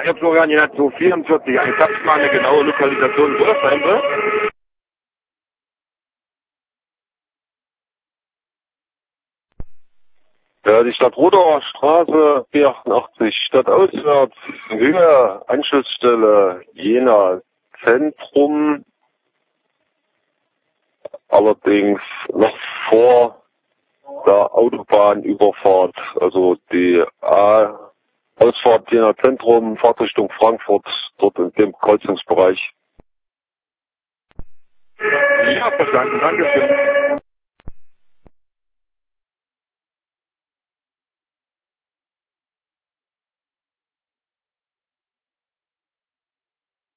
ich habe sogar nicht so 44. Ich habe mal eine genaue Lokalisation, wo das sein soll. Ja, die Stadtroder Straße 84, stadtauswärts, Höhe, Anschlussstelle Jena Zentrum, allerdings noch vor der Autobahnüberfahrt, also die Ausfahrt Jena Zentrum, Fahrtrichtung Frankfurt, dort in dem Kreuzungsbereich. Ja, verstanden, danke schön.